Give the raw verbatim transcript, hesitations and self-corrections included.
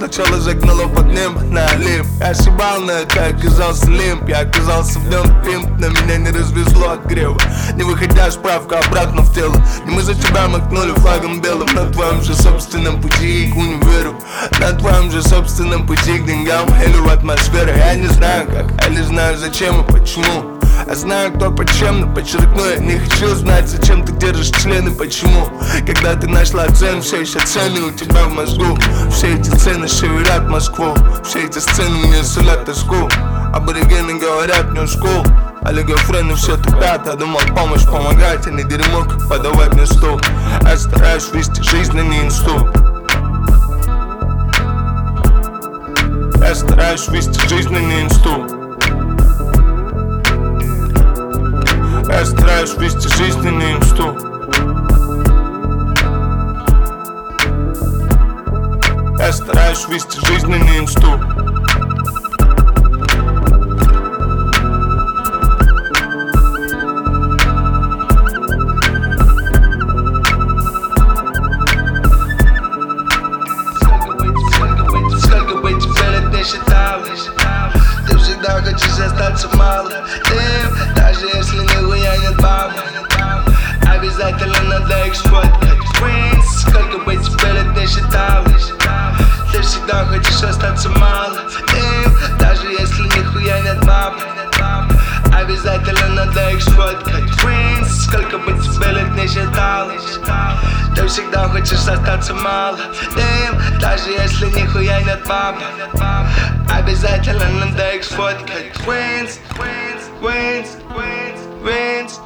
сначала загнало под небо на Олимп. Я съебал на это, оказался лимп. Я оказался в нем пимп, на меня не развезло от грева. Не выходя справка обратно в тело. Не мы за тебя макнули флагом белым. На твоем же собственном пути к универу, на твоем же собственном пути к деньгам или в атмосферу. Я не знаю как, я не знаю зачем и почему. Я знаю кто почем, но подчеркну, я не хочу знать, зачем ты держишь члены, почему. Когда ты нашла цену, все еще цены у тебя в мозгу. Все эти цены шевелят Москву. Все эти сцены мне сулят тоску. Аборигены говорят new school. Олигофрены все тупят, я думал помощь помогать, а не дерьмо как подавать на стол. Я стараюсь вести жизнь, а не инсту. Я стараюсь вести жизнь, а не инсту. Я стараюсь вести жизнь, а не инсту. Я стараюсь вести жизнь, а не инсту. Сколько бы теперь это не считалось, ты всегда хочешь остаться малым. Ты, даже если нихуя нет бабы, обязательно надо их сфоткать. Принц, сколько бы теперь это не считалось, ты всегда хочешь остаться малым. Ты, даже если нихуя нет бабы, обязательно надо их сфоткать. Принц, сколько бы теперь это не считалось, ты всегда хочешь остаться малым. Ты, даже если нихуя нет бабы, обязательно надо их сфоткать. Принц, Принц, Принц, Принц, Принц.